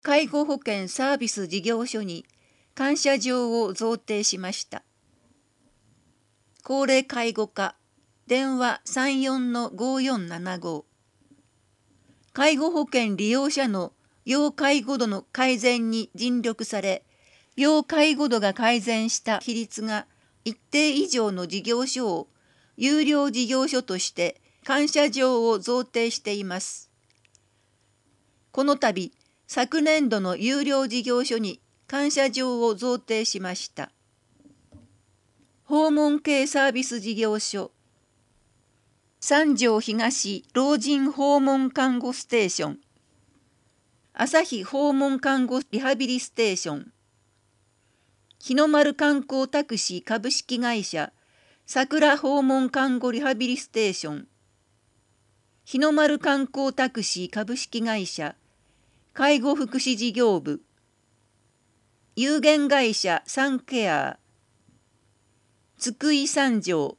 介護保険サービス事業所に感謝状を贈呈しました。高齢介護課、電話34-5475。介護保険利用者の要介護度の改善に尽力され、要介護度が改善した比率が一定以上の事業所を有料事業所として感謝状を贈呈しています。この度、昨年度の有料事業所に感謝状を贈呈しました。訪問系サービス事業所、三条東老人訪問看護ステーション、朝日訪問看護リハビリステーション、日の丸観光タクシー株式会社桜訪問看護リハビリステーション、日の丸観光タクシー株式会社介護福祉事業部、有限会社サンケア、津久井三条、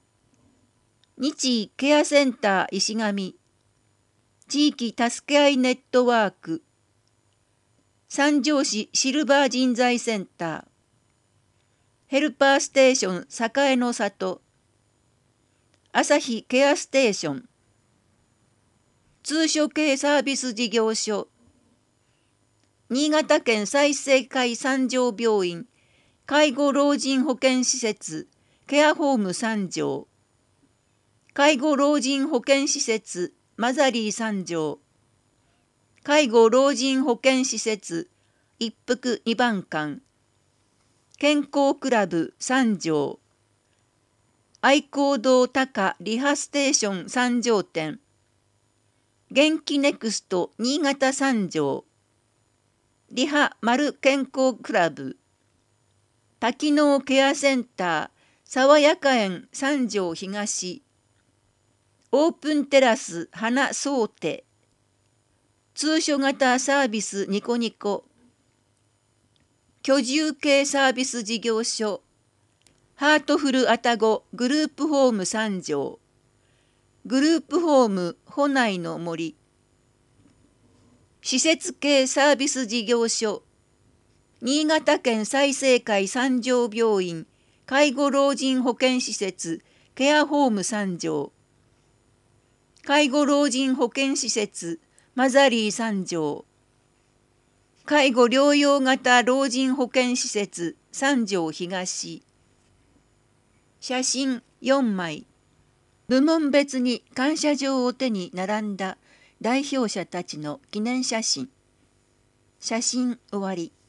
日医ケアセンター石上、地域助け合いネットワーク、三条市シルバー人材センター、ヘルパーステーション栄の里、朝日ケアステーション、通所系サービス事業所、新潟県済生会三条病院介護老人保健施設ケアホーム三条、介護老人保健施設マザリー三条、介護老人保健施設一福二番館、健康クラブ三条、愛好堂高リハステーション三条店、元気ネクスト新潟三条、リハ丸健康クラブ、多機能ケアセンター爽やか園三条東、オープンテラス花そうて、通所型サービスニコニコ、居住系サービス事業所、ハートフル愛宕グループホーム三条、グループホーム保内の森、施設系サービス事業所、新潟県済生会三条病院介護老人保健施設ケアホーム三条、介護老人保健施設マザリー三条、介護療養型老人保健施設三条東。写真4枚。部門別に感謝状を手に並んだ代表者たちの記念写真。写真終わり。